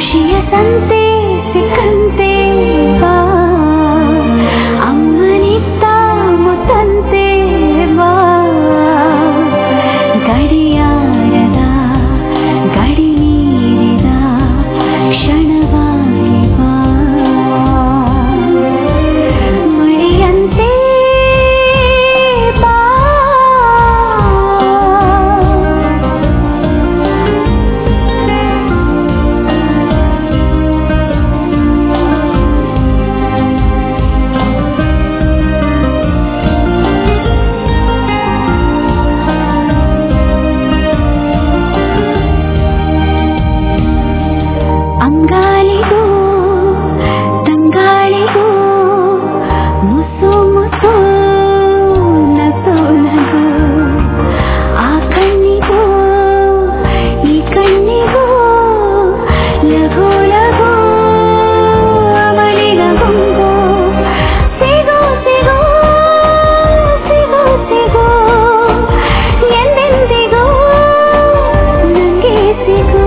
ಖುಷಿಯ ಸಂತೆ ಸಿಕ್ಕಂತೆ ಬಾ ಅಮ್ಮನಿತ್ತ ಮುತ್ತಂತೆ ಬಾ ಗಡಿಯಾರದ ಗಡಿ ಮೀರಿದ ಕ್ಷಣವಾಗಿ ಬಾ ಮಳೆಯಂತೆ ಬಾ ಅಂಗಾಲಿಗೂ ತಂಗಾಳಿಗೂ ಮುಸು ಮುಸು ನಸು ನಗು ಆ ಕಣ್ಣಿಗೂ ಈ ಕಣ್ಣಿಗೂ ಲಘು ಲಘು ಅವಳಿನ ಗುಂಗು ಸಿಗೋ ಸಿಗೋ ಸಿಗೋ ಸಿಗೋ ಎಂದೆಂದಿಗೂ ನಂಗೆ ಸಿಗೋ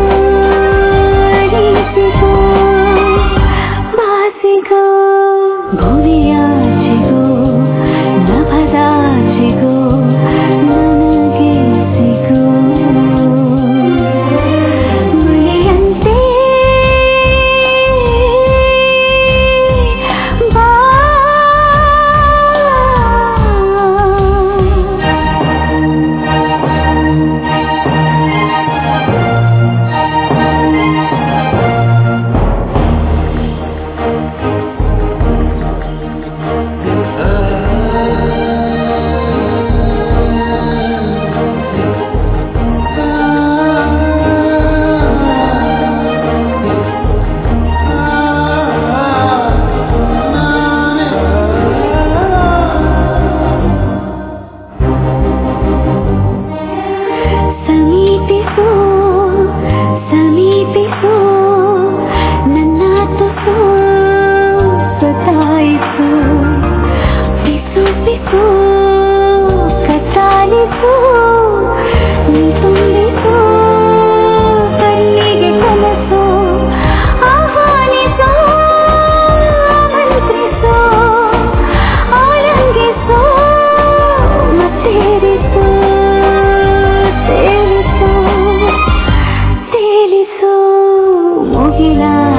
ಬಾಸಿಗೋ ಭುವಿಯಾಚೆಗೋ ನಭದಾಚೆಗೋ ನನಗೆ ಸಿಗೋ ಮಳೆಯಂತೆ ಬಾ ಸಮೀಪಿಸು ಸಮೀಪಿಸು ನನ್ನ ತುಸು ಸತಾಯಿಸು ಪಿಸು ಪಿಸು ಕಸಾಲಿಸು ನೀ ತುಂಬಿಸು ಕಣ್ಣಿಗೆ ಕನಸು ಆಹ್ವಾನಿಸು ಆಮಂತ್ರಿಸು ಆಲಂಗಿಸು ಮತ್ತೇರಿಸು ತೇಲಿಸು ಮುಗಿಲ